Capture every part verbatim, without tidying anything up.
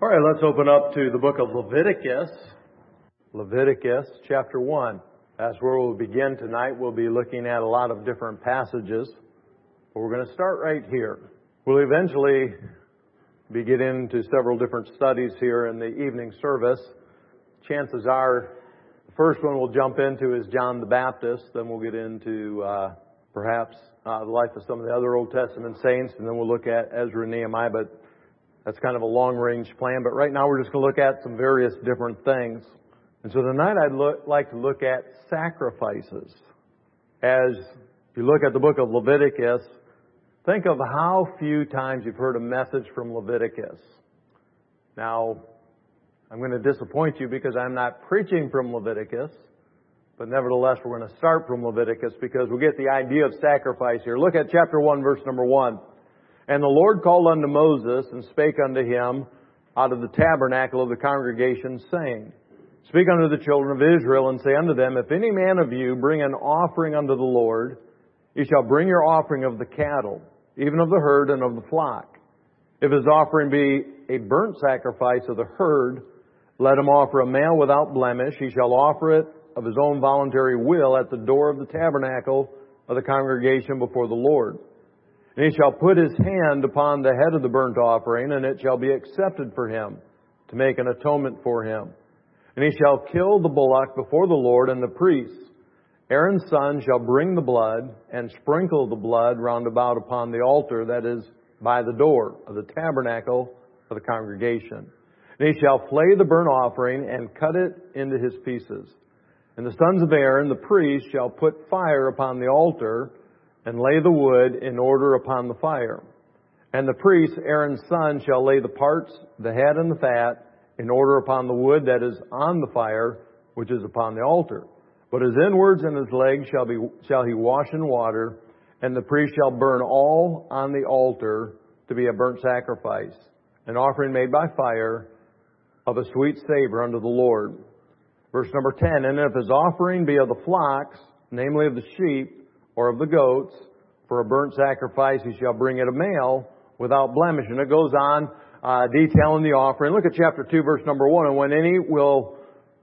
All right, let's open up to the book of Leviticus. Leviticus chapter one. That's where we'll begin tonight. We'll be looking at a lot of different passages. But we're going to start right here. We'll eventually be getting into several different studies here in the evening service. Chances are the first one we'll jump into is John the Baptist. Then we'll get into uh, perhaps uh, the life of some of the other Old Testament saints. And then we'll look at Ezra and Nehemiah. But that's kind of a long-range plan. But right now we're just going to look at some various different things. And so tonight I'd look, like to look at sacrifices. As you look at the book of Leviticus, think of how few times you've heard a message from Leviticus. Now, I'm going to disappoint you because I'm not preaching from Leviticus. But nevertheless, we're going to start from Leviticus because we get the idea of sacrifice here. Look at chapter one, verse number one. And the Lord called unto Moses and spake unto him out of the tabernacle of the congregation, saying, Speak unto the children of Israel, and say unto them, If any man of you bring an offering unto the Lord, ye shall bring your offering of the cattle, even of the herd and of the flock. If his offering be a burnt sacrifice of the herd, let him offer a male without blemish. He shall offer it of his own voluntary will at the door of the tabernacle of the congregation before the Lord. And he shall put his hand upon the head of the burnt offering, and it shall be accepted for him, to make an atonement for him. And he shall kill the bullock before the Lord, and the priests, Aaron's son, shall bring the blood, and sprinkle the blood round about upon the altar that is by the door of the tabernacle of the congregation. And he shall flay the burnt offering, and cut it into his pieces. And the sons of Aaron, the priests, shall put fire upon the altar, and lay the wood in order upon the fire. And the priest, Aaron's son, shall lay the parts, the head and the fat, in order upon the wood that is on the fire, which is upon the altar. But his inwards and his legs shall be shall he wash in water, and the priest shall burn all on the altar to be a burnt sacrifice, an offering made by fire of a sweet savor unto the Lord. Verse number ten, And if his offering be of the flocks, namely of the sheep, or of the goats, for a burnt sacrifice, he shall bring it a male without blemish. And it goes on, uh, detailing the offering. Look at chapter two, verse number one. And when any will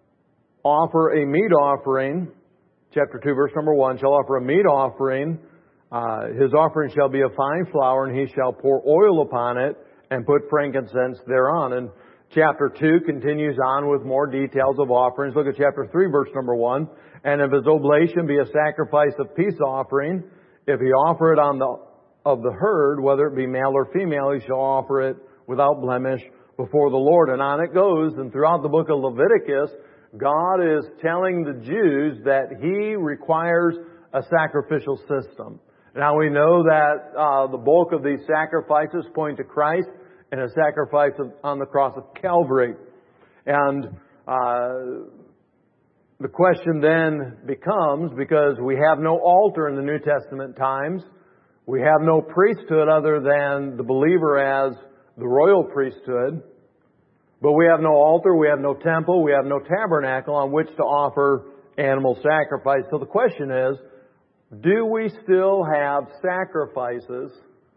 offer a meat offering, chapter two, verse number one, shall offer a meat offering, uh, his offering shall be of fine flour, and he shall pour oil upon it, and put frankincense thereon. And chapter two continues on with more details of offerings. Look at chapter three, verse number one. And if his oblation be a sacrifice of peace offering, if he offer it on the of the herd, whether it be male or female, he shall offer it without blemish before the Lord. And on it goes. And throughout the book of Leviticus, God is telling the Jews that He requires a sacrificial system. Now we know that uh, the bulk of these sacrifices point to Christ and a sacrifice of, on the cross of Calvary. And uh, the question then becomes, because we have no altar in the New Testament times, we have no priesthood other than the believer as the royal priesthood, but we have no altar, we have no temple, we have no tabernacle on which to offer animal sacrifice. So the question is, do we still have sacrifices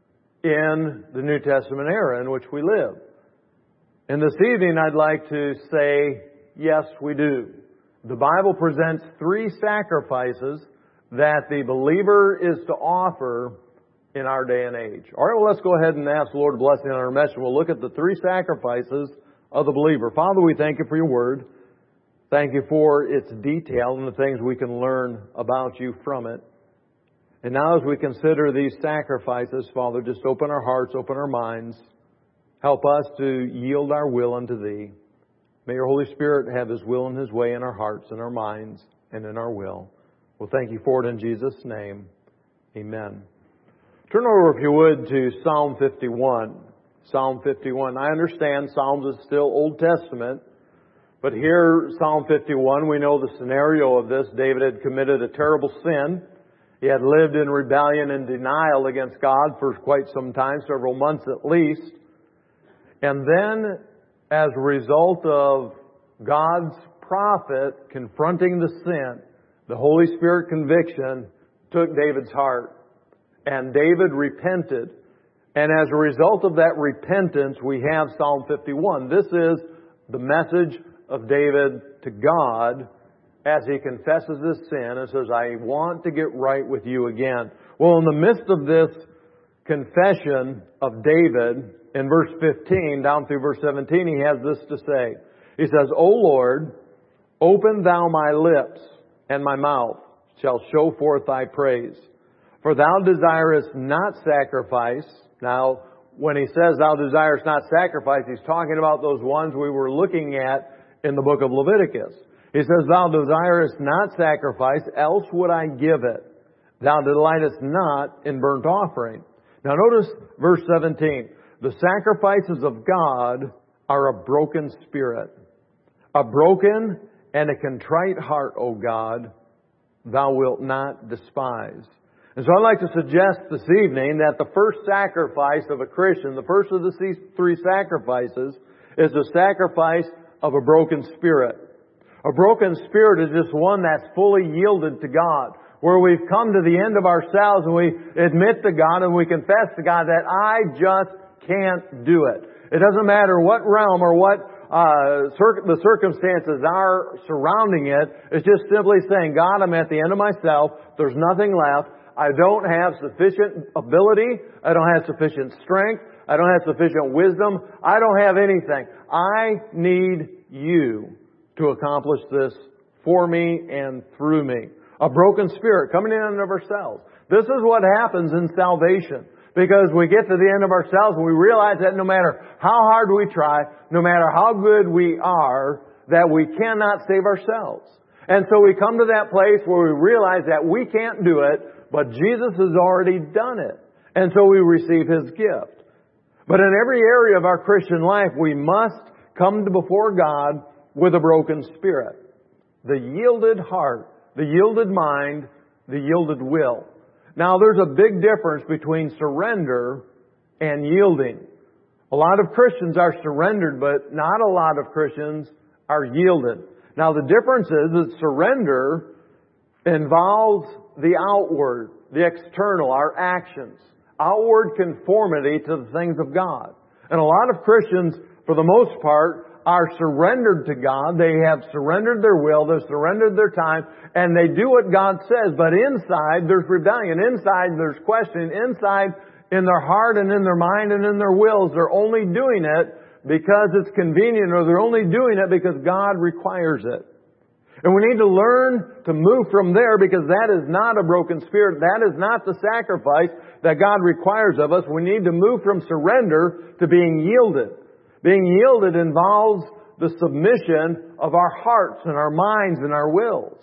in the New Testament era in which we live? And this evening I'd like to say, yes, we do. The Bible presents three sacrifices that the believer is to offer in our day and age. All right, well, let's go ahead and ask the Lord blessing on our message. We'll look at the three sacrifices of the believer. Father, we thank You for Your Word. Thank You for its detail and the things we can learn about You from it. And now as we consider these sacrifices, Father, just open our hearts, open our minds. Help us to yield our will unto Thee. May Your Holy Spirit have His will and His way in our hearts, in our minds, and in our will. We'll thank You for it in Jesus' name. Amen. Turn over, if you would, to Psalm fifty-one. Psalm fifty-one. I understand Psalms is still Old Testament, but here, Psalm fifty-one, we know the scenario of this. David had committed a terrible sin. He had lived in rebellion and denial against God for quite some time, several months at least. And then, as a result of God's prophet confronting the sin, the Holy Spirit conviction took David's heart. And David repented. And as a result of that repentance, we have Psalm fifty-one. This is the message of David to God as he confesses his sin and says, I want to get right with you again. Well, in the midst of this confession of David, in verse fifteen down through verse seventeen, he has this to say. He says, O Lord, open thou my lips, and my mouth shall show forth thy praise. For thou desirest not sacrifice. Now, when he says thou desirest not sacrifice, he's talking about those ones we were looking at in the book of Leviticus. He says, thou desirest not sacrifice, else would I give it. Thou delightest not in burnt offering. Now notice verse seventeen. The sacrifices of God are a broken spirit. A broken and a contrite heart, O God, thou wilt not despise. And so I'd like to suggest this evening that the first sacrifice of a Christian, the first of the three sacrifices, is the sacrifice of a broken spirit. A broken spirit is just one that's fully yielded to God, where we've come to the end of ourselves and we admit to God and we confess to God that I just can't do it. It doesn't matter what realm or what uh, cir- the circumstances are surrounding it. It's just simply saying, God, I'm at the end of myself. There's nothing left. I don't have sufficient ability. I don't have sufficient strength. I don't have sufficient wisdom. I don't have anything. I need you to accomplish this for me and through me. A broken spirit coming in and of ourselves. This is what happens in salvation. Because we get to the end of ourselves and we realize that no matter how hard we try, no matter how good we are, that we cannot save ourselves. And so we come to that place where we realize that we can't do it, but Jesus has already done it. And so we receive His gift. But in every area of our Christian life, we must come to before God with a broken spirit. The yielded heart, the yielded mind, the yielded will. Now there's a big difference between surrender and yielding. A lot of Christians are surrendered, but not a lot of Christians are yielded. Now the difference is that surrender involves the outward, the external, our actions, outward conformity to the things of God. And a lot of Christians, for the most part, are surrendered to God. They have surrendered their will. They've surrendered their time. And they do what God says. But inside, there's rebellion. Inside, there's questioning. Inside, in their heart and in their mind and in their wills, they're only doing it because it's convenient, or they're only doing it because God requires it. And we need to learn to move from there, because that is not a broken spirit. That is not the sacrifice that God requires of us. We need to move from surrender to being yielded. Being yielded involves the submission of our hearts and our minds and our wills.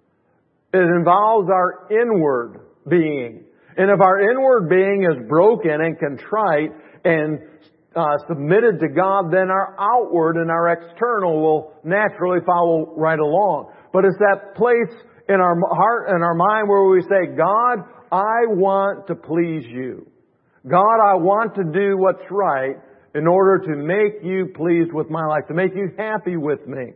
It involves our inward being. And if our inward being is broken and contrite and uh, submitted to God, then our outward and our external will naturally follow right along. But it's that place in our heart and our mind where we say, God, I want to please you. God, I want to do what's right in order to make you pleased with my life, to make you happy with me.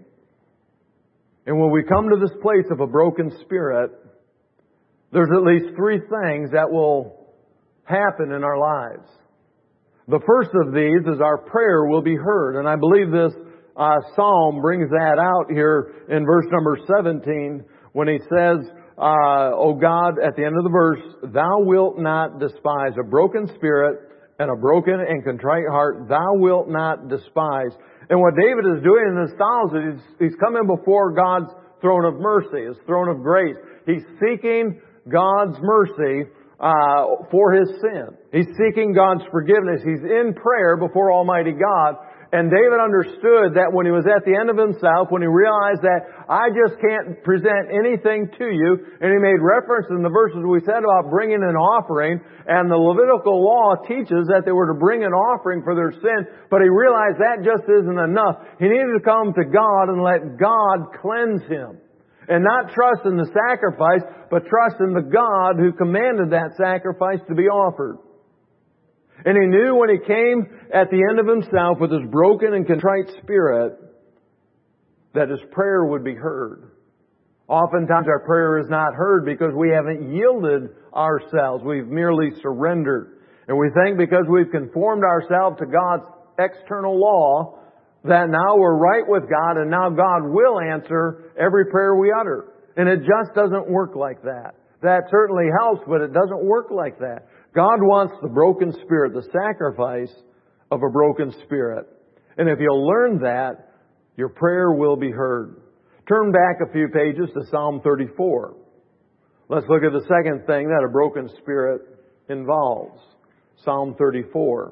And when we come to this place of a broken spirit, there's at least three things that will happen in our lives. The first of these is our prayer will be heard. And I believe this uh, psalm brings that out here in verse number seventeen when he says, uh, O God, at the end of the verse, thou wilt not despise a broken spirit and a broken and contrite heart, thou wilt not despise. And what David is doing in this psalm is he's, he's coming before God's throne of mercy, His throne of grace. He's seeking God's mercy uh, for his sin. He's seeking God's forgiveness. He's in prayer before Almighty God. And David understood that when he was at the end of himself, when he realized that I just can't present anything to you, and he made reference in the verses we said about bringing an offering, and the Levitical law teaches that they were to bring an offering for their sin, but he realized that just isn't enough. He needed to come to God and let God cleanse him. And not trust in the sacrifice, but trust in the God who commanded that sacrifice to be offered. And he knew when he came at the end of himself with his broken and contrite spirit that his prayer would be heard. Oftentimes our prayer is not heard because we haven't yielded ourselves. We've merely surrendered. And we think because we've conformed ourselves to God's external law, that now we're right with God and now God will answer every prayer we utter. And it just doesn't work like that. That certainly helps, but it doesn't work like that. God wants the broken spirit, the sacrifice of a broken spirit. And if you'll learn that, your prayer will be heard. Turn back a few pages to Psalm thirty-four. Let's look at the second thing that a broken spirit involves. Psalm thirty-four.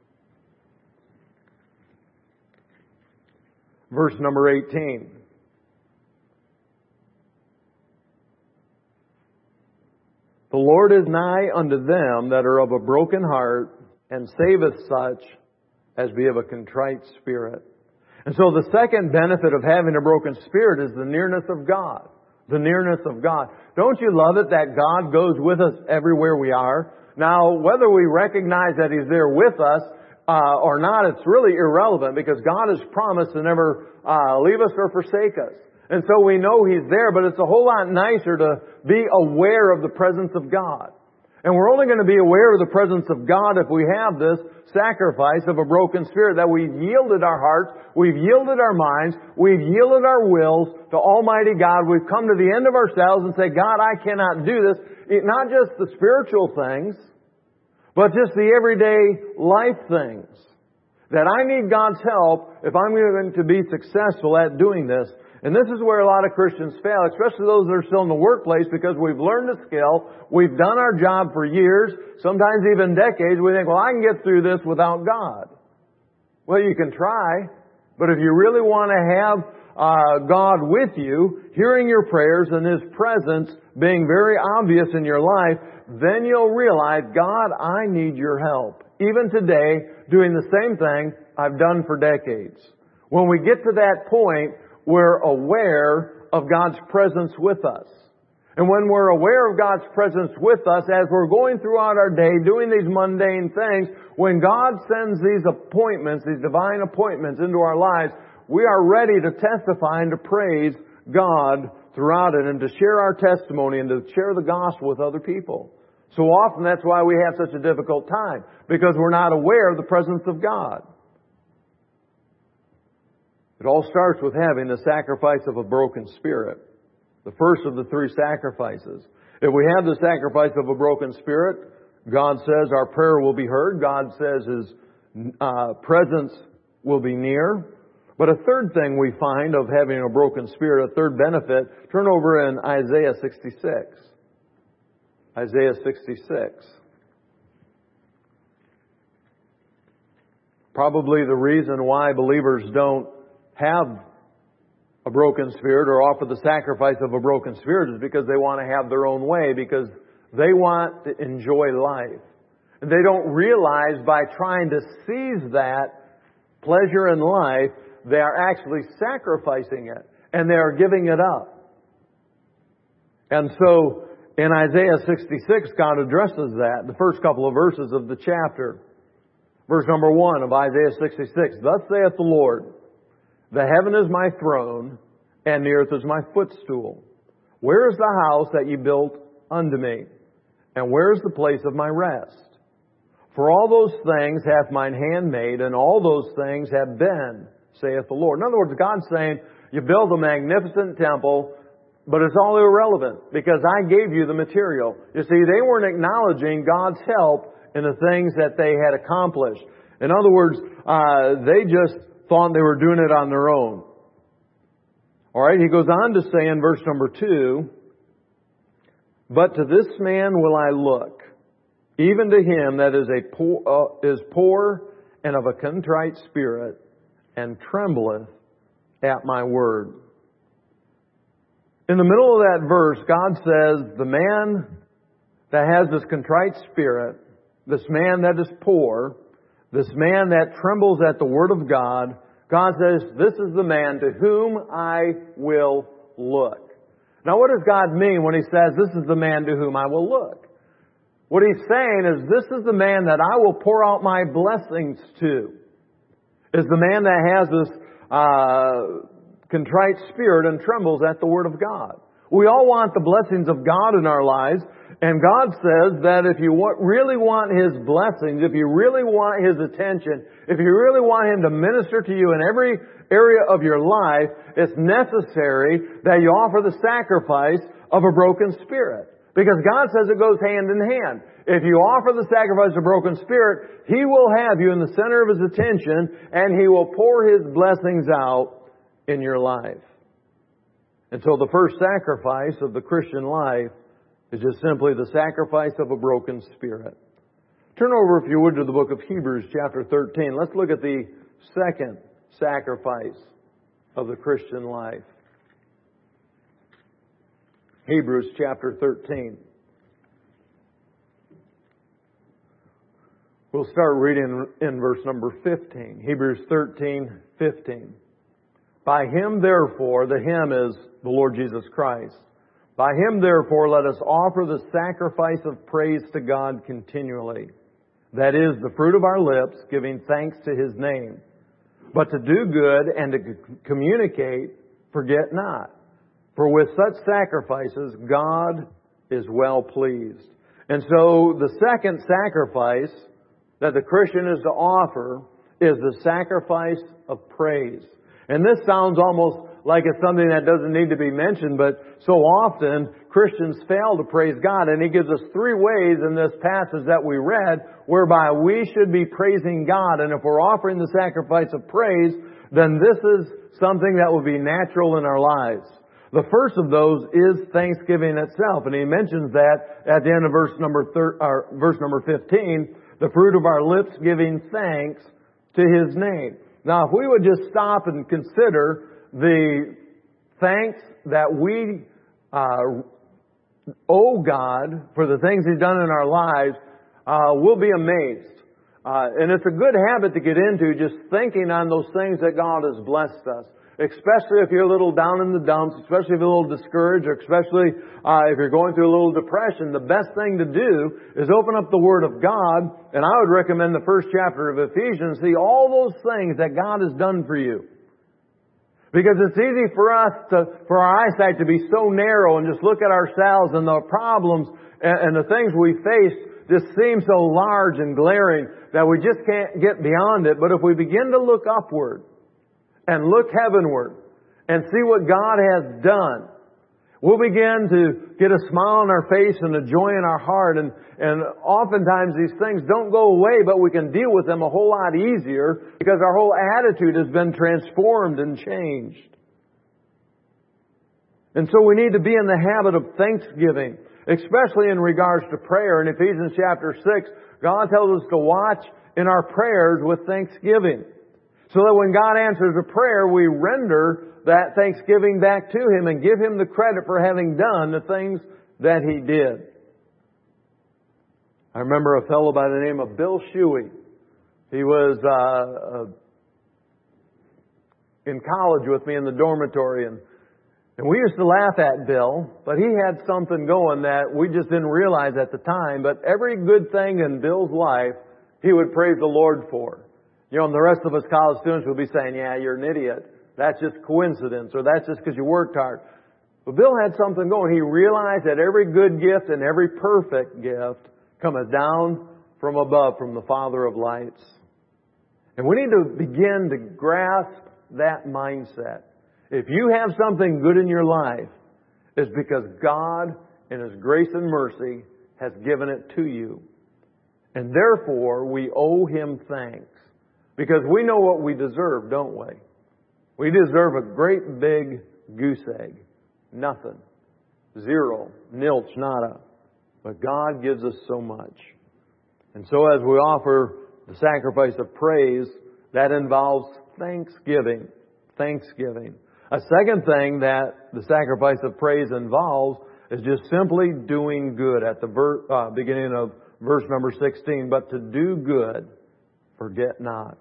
Verse number eighteen. The Lord is nigh unto them that are of a broken heart, and saveth such as be of a contrite spirit. And so the second benefit of having a broken spirit is the nearness of God. The nearness of God. Don't you love it that God goes with us everywhere we are? Now, whether we recognize that He's there with us uh, or not, it's really irrelevant, because God has promised to never uh, leave us or forsake us. And so we know He's there, but it's a whole lot nicer to be aware of the presence of God. And we're only going to be aware of the presence of God if we have this sacrifice of a broken spirit, that we've yielded our hearts, we've yielded our minds, we've yielded our wills to Almighty God. We've come to the end of ourselves and say, God, I cannot do this. It, not just the spiritual things, but just the everyday life things. That I need God's help if I'm going to be successful at doing this. And this is where a lot of Christians fail, especially those that are still in the workplace, because we've learned a skill, we've done our job for years, sometimes even decades. We think, well, I can get through this without God. Well, you can try, but if you really want to have uh, God with you, hearing your prayers and His presence being very obvious in your life, then you'll realize, God, I need your help. Even today, doing the same thing I've done for decades. When we get to that point, we're aware of God's presence with us. And when we're aware of God's presence with us, as we're going throughout our day, doing these mundane things, when God sends these appointments, these divine appointments into our lives, we are ready to testify and to praise God throughout it, and to share our testimony and to share the gospel with other people. So often that's why we have such a difficult time, because we're not aware of the presence of God. It all starts with having the sacrifice of a broken spirit. The first of the three sacrifices. If we have the sacrifice of a broken spirit, God says our prayer will be heard. God says His uh, presence will be near. But a third thing we find of having a broken spirit, a third benefit, turn over in Isaiah sixty-six. Isaiah sixty-six. Probably the reason why believers don't have a broken spirit or offer the sacrifice of a broken spirit is because they want to have their own way, because they want to enjoy life. And they don't realize by trying to seize that pleasure in life, they are actually sacrificing it and they are giving it up. And so in Isaiah sixty-six, God addresses that, the first couple of verses of the chapter. Verse number one of Isaiah sixty-six, Thus saith the Lord, The heaven is my throne, and the earth is my footstool. Where is the house that ye built unto me? And where is the place of my rest? For all those things hath mine hand made, and all those things have been, saith the Lord. In other words, God's saying, you build a magnificent temple, but it's all irrelevant, because I gave you the material. You see, they weren't acknowledging God's help in the things that they had accomplished. In other words, uh, they just thought they were doing it on their own. All right, he goes on to say in verse number two, But to this man will I look, even to him that is a poor, uh, is poor and of a contrite spirit, and trembleth at my word. In the middle of that verse, God says, the man that has this contrite spirit, this man that is poor, this man that trembles at the word of God, God says, this is the man to whom I will look. Now what does God mean when He says, this is the man to whom I will look? What He's saying is, this is the man that I will pour out my blessings to. Is the man that has this uh, contrite spirit and trembles at the word of God. We all want the blessings of God in our lives. And God says that if you want, really want His blessings, if you really want His attention, if you really want Him to minister to you in every area of your life, it's necessary that you offer the sacrifice of a broken spirit. Because God says it goes hand in hand. If you offer the sacrifice of a broken spirit, He will have you in the center of His attention, and He will pour His blessings out in your life. And so the first sacrifice of the Christian life is just simply the sacrifice of a broken spirit. Turn over, if you would, to the book of Hebrews chapter thirteen. Let's look at the second sacrifice of the Christian life. Hebrews chapter thirteen. We'll start reading in verse number fifteen. Hebrews thirteen, fifteen. By Him, therefore, the Him is the Lord Jesus Christ. By Him, therefore, let us offer the sacrifice of praise to God continually. That is, the fruit of our lips, giving thanks to His name. But to do good and to communicate, forget not. For with such sacrifices, God is well pleased. And so, the second sacrifice that the Christian is to offer is the sacrifice of praise. And this sounds almost like it's something that doesn't need to be mentioned, but so often Christians fail to praise God. And He gives us three ways in this passage that we read whereby we should be praising God. And if we're offering the sacrifice of praise, then this is something that will be natural in our lives. The first of those is thanksgiving itself. And He mentions that at the end of verse number thir- or verse number fifteen, the fruit of our lips giving thanks to His name. Now, if we would just stop and consider the thanks that we uh, owe God for the things He's done in our lives, uh, we'll be amazed. Uh, and it's a good habit to get into, just thinking on those things that God has blessed us. Especially if you're a little down in the dumps, especially if you're a little discouraged, or especially uh, if you're going through a little depression, the best thing to do is open up the Word of God, and I would recommend the first chapter of Ephesians, see all those things that God has done for you. Because it's easy for us to, for our eyesight to be so narrow and just look at ourselves and the problems and, and the things we face just seem so large and glaring that we just can't get beyond it. But if we begin to look upward and look heavenward and see what God has done, we'll begin to get a smile on our face and a joy in our heart. And, and oftentimes these things don't go away, but we can deal with them a whole lot easier because our whole attitude has been transformed and changed. And so we need to be in the habit of thanksgiving, especially in regards to prayer. In Ephesians chapter six, God tells us to watch in our prayers with thanksgiving. So that when God answers a prayer, we render that thanksgiving back to Him and give Him the credit for having done the things that He did. I remember a fellow by the name of Bill Shuey. He was uh, uh, in college with me in the dormitory, and, and we used to laugh at Bill, but he had something going that we just didn't realize at the time. But every good thing in Bill's life, he would praise the Lord for. You know, and the rest of us college students would be saying, yeah, you're an idiot. That's just coincidence, or that's just because you worked hard. But Bill had something going. He realized that every good gift and every perfect gift cometh down from above, from the Father of lights. And we need to begin to grasp that mindset. If you have something good in your life, it's because God, in His grace and mercy, has given it to you. And therefore, we owe Him thanks. Because we know what we deserve, don't we? We deserve a great big goose egg. Nothing. Zero. Nilch. Nada. But God gives us so much. And so as we offer the sacrifice of praise, that involves thanksgiving. Thanksgiving. A second thing that the sacrifice of praise involves is just simply doing good. At the ver- uh, beginning of verse number sixteen, but to do good, forget not.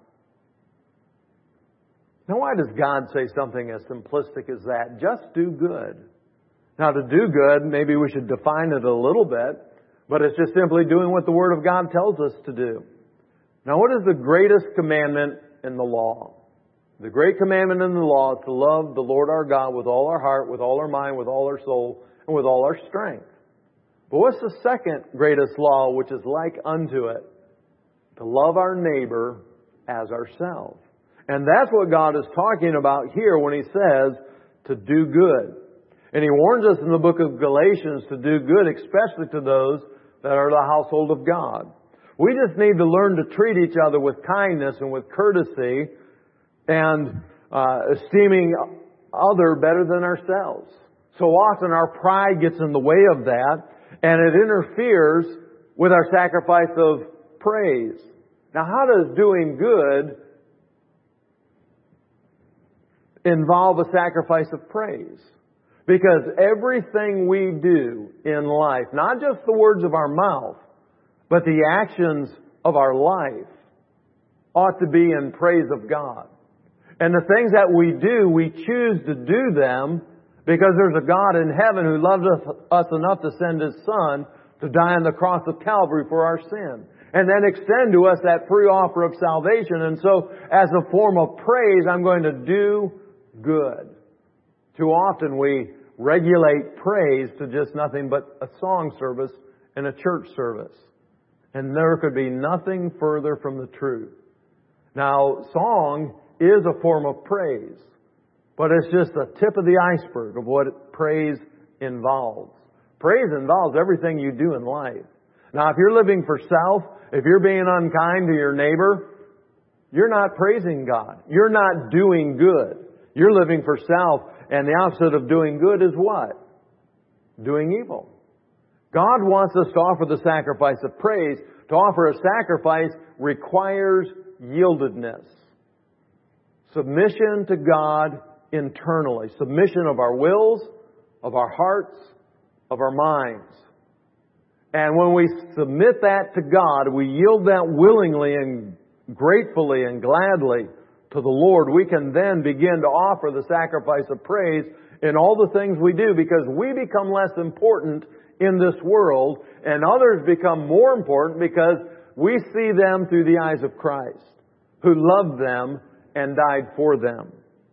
Now, why does God say something as simplistic as that? Just do good. Now, to do good, maybe we should define it a little bit, but it's just simply doing what the Word of God tells us to do. Now, what is the greatest commandment in the law? The great commandment in the law is to love the Lord our God with all our heart, with all our mind, with all our soul, and with all our strength. But what's the second greatest law, which is like unto it? To love our neighbor as ourselves. And that's what God is talking about here when He says to do good. And He warns us in the book of Galatians to do good, especially to those that are the household of God. We just need to learn to treat each other with kindness and with courtesy and uh, esteeming other better than ourselves. So often our pride gets in the way of that, and it interferes with our sacrifice of praise. Now, how does doing good involve a sacrifice of praise? Because everything we do in life, not just the words of our mouth, but the actions of our life, ought to be in praise of God. And the things that we do, we choose to do them because there's a God in heaven who loved us, us enough to send His Son to die on the cross of Calvary for our sin. And then extend to us that free offer of salvation. And so, as a form of praise, I'm going to do good. Too often we regulate praise to just nothing but a song service and a church service. And there could be nothing further from the truth. Now, song is a form of praise, but it's just the tip of the iceberg of what praise involves. Praise involves everything you do in life. Now, if you're living for self, if you're being unkind to your neighbor, you're not praising God. You're not doing good. You're living for self, and the opposite of doing good is what? Doing evil. God wants us to offer the sacrifice of praise. To offer a sacrifice requires yieldedness. Submission to God internally. Submission of our wills, of our hearts, of our minds. And when we submit that to God, we yield that willingly and gratefully and gladly to the Lord, we can then begin to offer the sacrifice of praise in all the things we do, because we become less important in this world and others become more important because we see them through the eyes of Christ, who loved them and died for them.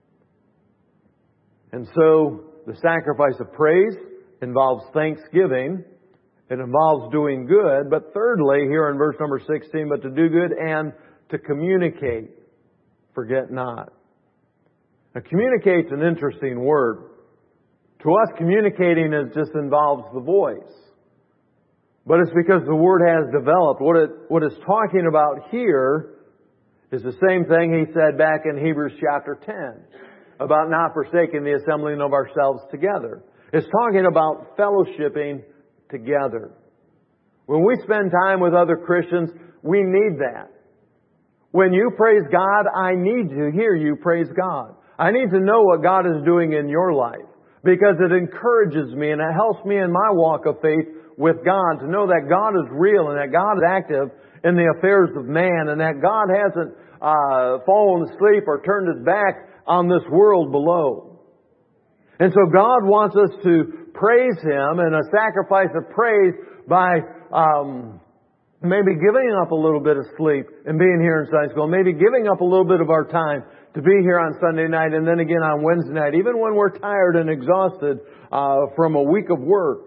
And so the sacrifice of praise involves thanksgiving. It involves doing good. But thirdly, here in verse number sixteen, but to do good and to communicate. Forget not. Now, communicate's an interesting word. To us, communicating is just involves the voice. But it's because the word has developed. What it, what it's talking about here is the same thing He said back in Hebrews chapter ten about not forsaking the assembling of ourselves together. It's talking about fellowshipping together. When we spend time with other Christians, we need that. When you praise God, I need to hear you praise God. I need to know what God is doing in your life, because it encourages me and it helps me in my walk of faith with God to know that God is real and that God is active in the affairs of man and that God hasn't uh, fallen asleep or turned His back on this world below. And so God wants us to praise Him, and a sacrifice of praise by um, maybe giving up a little bit of sleep and being here in Sunday school, maybe giving up a little bit of our time to be here on Sunday night and then again on Wednesday night, even when we're tired and exhausted uh, from a week of work.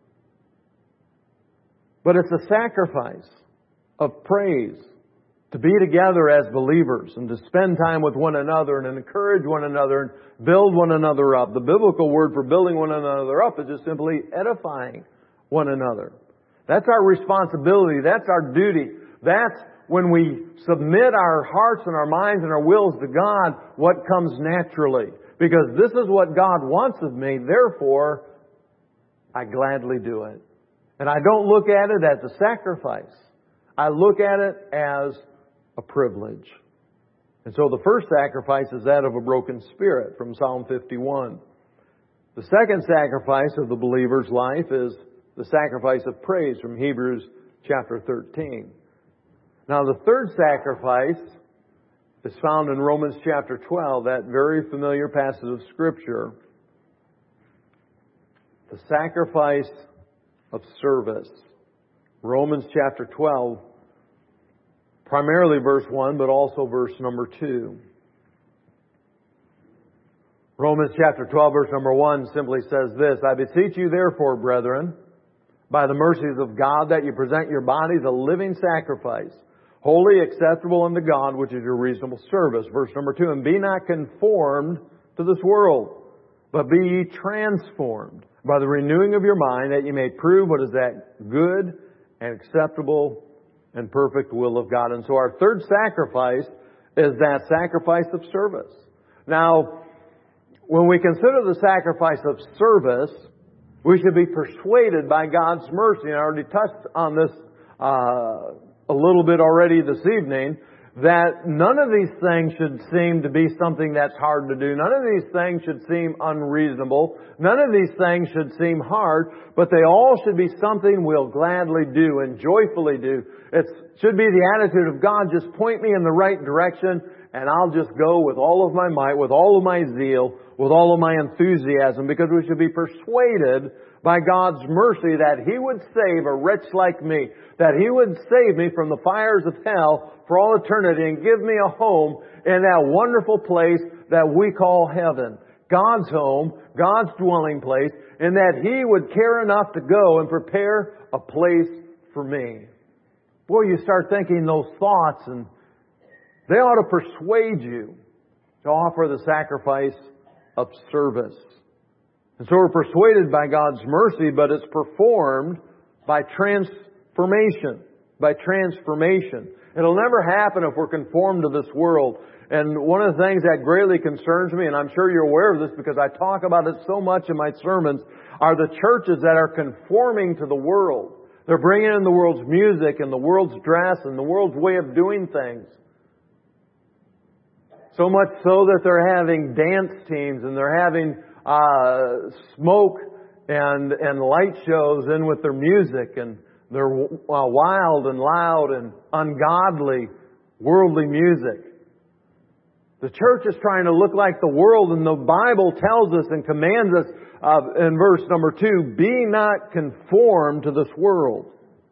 But it's a sacrifice of praise to be together as believers and to spend time with one another and encourage one another and build one another up. The biblical word for building one another up is just simply edifying one another. That's our responsibility. That's our duty. That's when we submit our hearts and our minds and our wills to God, what comes naturally. Because this is what God wants of me. Therefore, I gladly do it. And I don't look at it as a sacrifice. I look at it as a privilege. And so the first sacrifice is that of a broken spirit from Psalm fifty-one. The second sacrifice of the believer's life is the sacrifice of praise from Hebrews chapter thirteen. Now the third sacrifice is found in Romans chapter twelve, that very familiar passage of Scripture. The sacrifice of service. Romans chapter twelve, primarily verse one, but also verse number two. Romans chapter twelve, verse number one simply says this: I beseech you therefore, brethren, by the mercies of God, that you present your bodies a living sacrifice, holy, acceptable unto God, which is your reasonable service. Verse number two, and be not conformed to this world, but be ye transformed by the renewing of your mind, that you may prove what is that good and acceptable and perfect will of God. And so our third sacrifice is that sacrifice of service. Now, when we consider the sacrifice of service, we should be persuaded by God's mercy. And I already touched on this uh, a little bit already this evening, that none of these things should seem to be something that's hard to do. None of these things should seem unreasonable. None of these things should seem hard, but they all should be something we'll gladly do and joyfully do. It should be the attitude of God, just point me in the right direction and I'll just go with all of my might, with all of my zeal, with all of my enthusiasm, because we should be persuaded by God's mercy that He would save a wretch like me, that He would save me from the fires of hell for all eternity and give me a home in that wonderful place that we call heaven. God's home, God's dwelling place, and that He would care enough to go and prepare a place for me. Boy, you start thinking those thoughts and they ought to persuade you to offer the sacrifice of service. And so we're persuaded by God's mercy, but it's performed by transformation. By transformation. It'll never happen if we're conformed to this world. And one of the things that greatly concerns me, and I'm sure you're aware of this because I talk about it so much in my sermons, are the churches that are conforming to the world. They're bringing in the world's music and the world's dress and the world's way of doing things. So much so that they're having dance teams and they're having uh, smoke and and light shows in with their music, and they're uh, wild and loud and ungodly, worldly music. The church is trying to look like the world, and the Bible tells us and commands us uh, in verse number two, be not conformed to this world.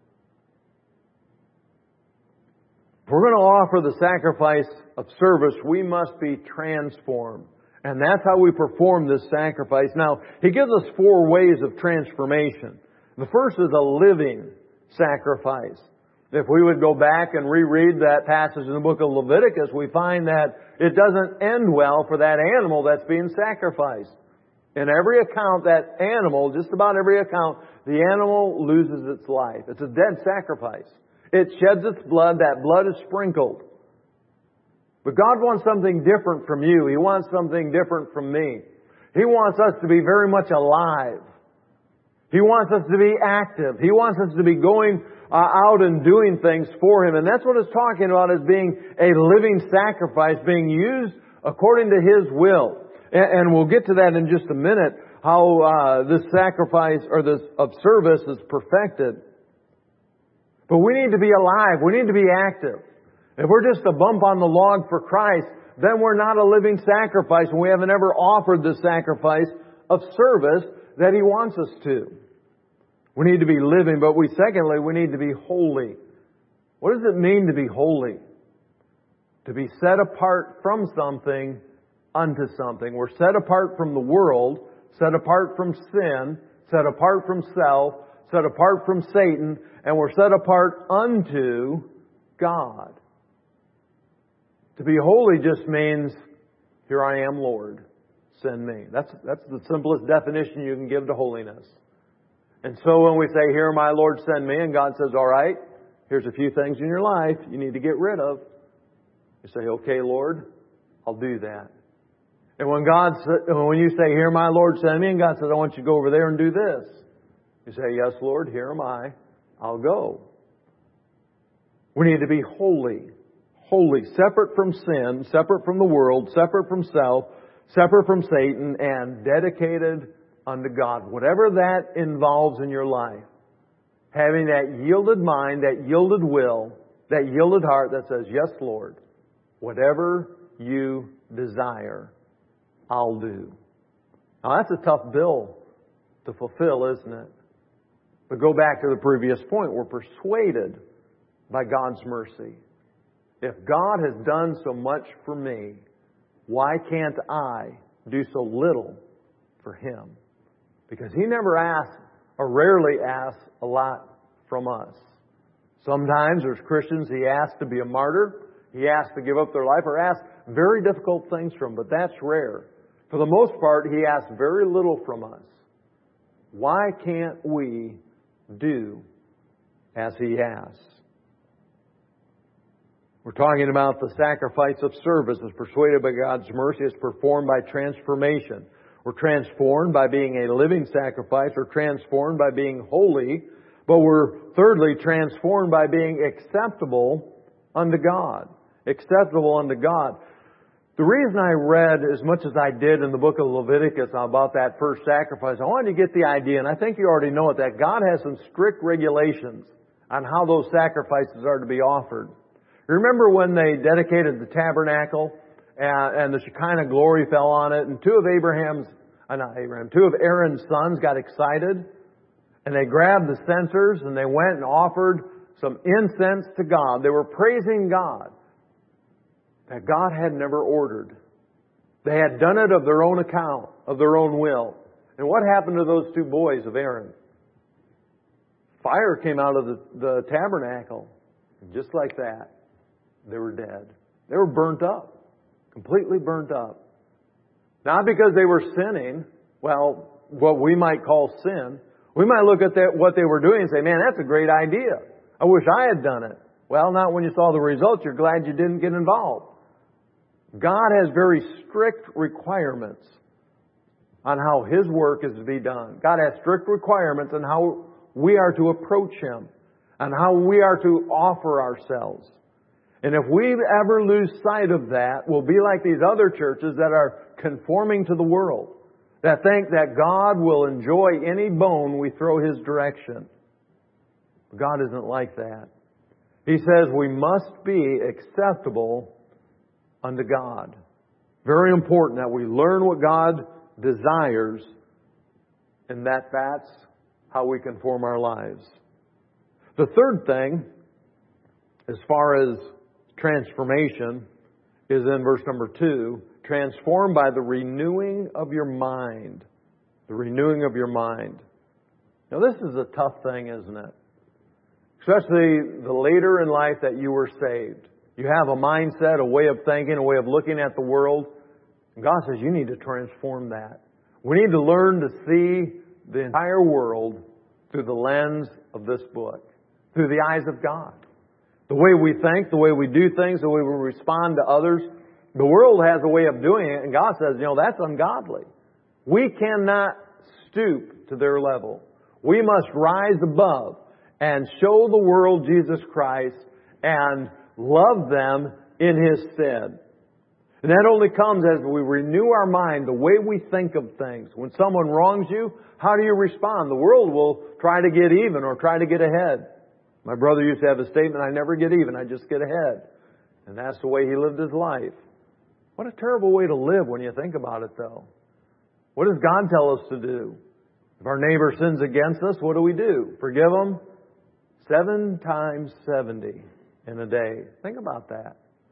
If we're going to offer the sacrifice of service, we must be transformed. And that's how we perform this sacrifice. Now, He gives us four ways of transformation. The first is a living sacrifice. If we would go back and reread that passage in the book of Leviticus, we find that it doesn't end well for that animal that's being sacrificed. In every account, that animal, just about every account, the animal loses its life. It's a dead sacrifice. It sheds its blood. That blood is sprinkled. But God wants something different from you. He wants something different from me. He wants us to be very much alive. He wants us to be active. He wants us to be going uh, out and doing things for Him. And that's what it's talking about as being a living sacrifice, being used according to His will. And, and we'll get to that in just a minute, how uh, this sacrifice or this of service is perfected. But we need to be alive. We need to be active. If we're just a bump on the log for Christ, then we're not a living sacrifice, and we haven't ever offered the sacrifice of service that He wants us to. We need to be living, but we secondly, we need to be holy. What does it mean to be holy? To be set apart from something unto something. We're set apart from the world, set apart from sin, set apart from self, set apart from Satan, and we're set apart unto God. To be holy just means, here I am, Lord, send me. That's, that's the simplest definition you can give to holiness. And so when we say, here, my Lord, send me, and God says, all right, here's a few things in your life you need to get rid of. You say, okay, Lord, I'll do that. And when God, when you say, here, my Lord, send me, and God says, I want you to go over there and do this. You say, yes, Lord, here am I. I'll go. We need to be holy. Holy, separate from sin, separate from the world, separate from self, separate from Satan, and dedicated unto God. Whatever that involves in your life. Having that yielded mind, that yielded will, that yielded heart that says, yes, Lord, whatever you desire, I'll do. Now that's a tough bill to fulfill, isn't it? But go back to the previous point. We're persuaded by God's mercy. If God has done so much for me, why can't I do so little for Him? Because He never asked or rarely asks a lot from us. Sometimes there's Christians He asks to be a martyr, He asks to give up their life, or asks very difficult things from them, but that's rare. For the most part, He asks very little from us. Why can't we do as He asks? We're talking about the sacrifice of service is persuaded by God's mercy. It's performed by transformation. We're transformed by being a living sacrifice. We're transformed by being holy. But we're thirdly transformed by being acceptable unto God. Acceptable unto God. The reason I read as much as I did in the book of Leviticus about that first sacrifice, I wanted to get the idea, and I think you already know it, that God has some strict regulations on how those sacrifices are to be offered. Remember when they dedicated the tabernacle and, and the Shekinah glory fell on it, and two of Abraham's, uh, not Abraham, two of Aaron's sons got excited, and they grabbed the censers and they went and offered some incense to God. They were praising God that God had never ordered. They had done it of their own account, of their own will. And what happened to those two boys of Aaron? Fire came out of the, the tabernacle. And just like that, they were dead. They were burnt up. Completely burnt up. Not because they were sinning, well, what we might call sin. We might look at that, what they were doing and say, man, that's a great idea. I wish I had done it. Well, not when you saw the results. You're glad you didn't get involved. God has very strict requirements on how His work is to be done. God has strict requirements on how we are to approach Him, and how we are to offer ourselves. And if we ever lose sight of that, we'll be like these other churches that are conforming to the world, that think that God will enjoy any bone we throw His direction. God isn't like that. He says we must be acceptable unto God. Very important that we learn what God desires, and that that's how we conform our lives. The third thing, as far as transformation, is in verse number two. Transformed by the renewing of your mind. The renewing of your mind. Now this is a tough thing, isn't it? Especially the later in life that you were saved. You have a mindset, a way of thinking, a way of looking at the world. And God says you need to transform that. We need to learn to see the entire world through the lens of this book. Through the eyes of God. The way we think, the way we do things, the way we respond to others. The world has a way of doing it, and God says, you know, that's ungodly. We cannot stoop to their level. We must rise above and show the world Jesus Christ and love them in His stead. And that only comes as we renew our mind, the way we think of things. When someone wrongs you, how do you respond? The world will try to get even or try to get ahead. My brother used to have a statement, I never get even, I just get ahead. And that's the way he lived his life. What a terrible way to live when you think about it, though. What does God tell us to do? If our neighbor sins against us, what do we do? Forgive them seven times seventy in a day. Think about that.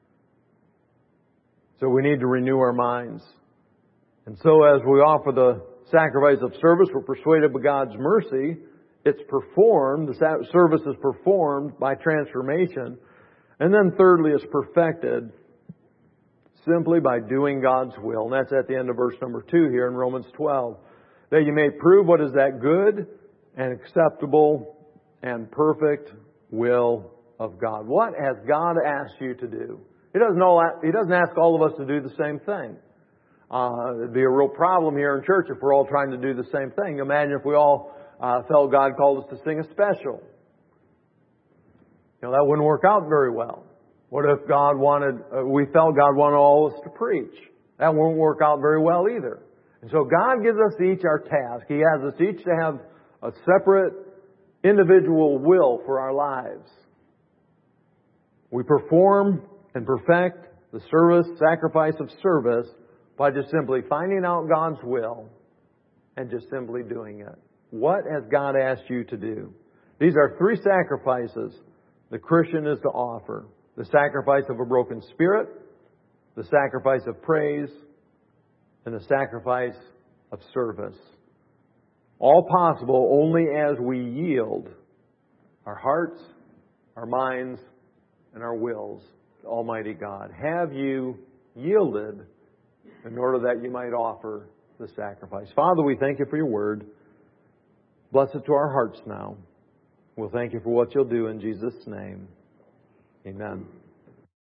So we need to renew our minds. And so as we offer the sacrifice of service, we're persuaded by God's mercy. It's performed, the service is performed by transformation. And then thirdly, it's perfected simply by doing God's will. And that's at the end of verse number two here in Romans twelve. That you may prove what is that good and acceptable and perfect will of God. What has God asked you to do? He doesn't know, He doesn't ask all of us to do the same thing. Uh, it'd be a real problem here in church if we're all trying to do the same thing. Imagine if we all uh, felt God called us to sing a special. You know, that wouldn't work out very well. What if God wanted, uh, we felt God wanted all of us to preach? That won't work out very well either. And so God gives us each our task. He has us each to have a separate individual will for our lives. We perform and perfect the service, sacrifice of service by just simply finding out God's will and just simply doing it. What has God asked you to do? These are three sacrifices the Christian is to offer. The sacrifice of a broken spirit, the sacrifice of praise, and the sacrifice of service. All possible only as we yield our hearts, our minds, and our wills to Almighty God. Have you yielded in order that you might offer the sacrifice? Father, we thank you for your word. Bless it to our hearts now. We'll thank you for what you'll do in Jesus' name. Amen.